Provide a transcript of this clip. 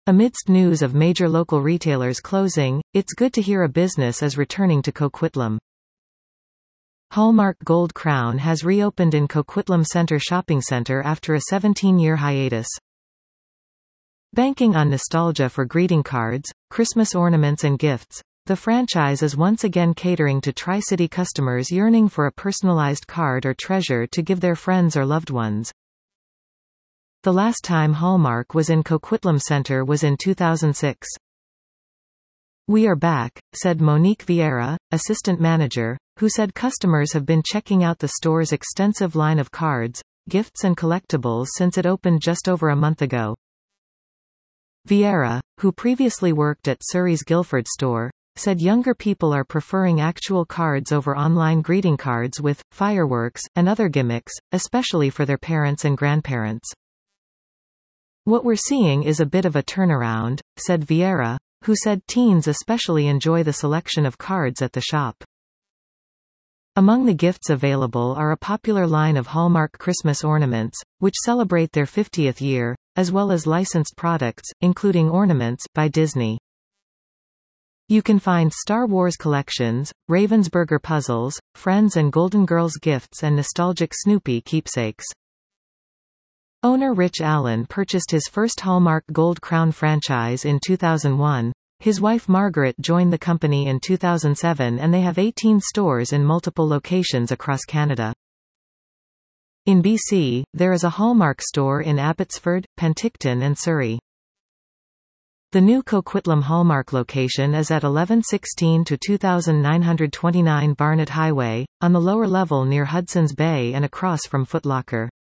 Amidst news of major local retailers closing, it's good to hear a business is returning to Coquitlam. Hallmark Gold Crown has reopened in Coquitlam Center Shopping Center after a 17-year hiatus. Banking on nostalgia for greeting cards, Christmas ornaments and gifts, the franchise is once again catering to Tri-City customers yearning for a personalized card or treasure to give their friends or loved ones. The last time Hallmark was in Coquitlam Center was in 2006. "We are back," said Monique Vieira, assistant manager, who said customers have been checking out the store's extensive line of cards, gifts and collectibles since it opened just over a month ago. Vieira, who previously worked at Surrey's Guildford store, said younger people are preferring actual cards over online greeting cards with fireworks and other gimmicks, especially for their parents and grandparents. "What we're seeing is a bit of a turnaround," said Vieira, who said teens especially enjoy the selection of cards at the shop. Among the gifts available are a popular line of Hallmark Christmas ornaments, which celebrate their 50th year, as well as licensed products, including ornaments by Disney. You can find Star Wars collections, Ravensburger puzzles, Friends and Golden Girls gifts and nostalgic Snoopy keepsakes. Owner Rich Allen purchased his first Hallmark Gold Crown franchise in 2001. His wife Margaret joined the company in 2007 and they have 18 stores in multiple locations across Canada. In BC, there is a Hallmark store in Abbotsford, Penticton and Surrey. The new Coquitlam Hallmark location is at 1116 to 2929 Barnett Highway, on the lower level near Hudson's Bay and across from Foot Locker.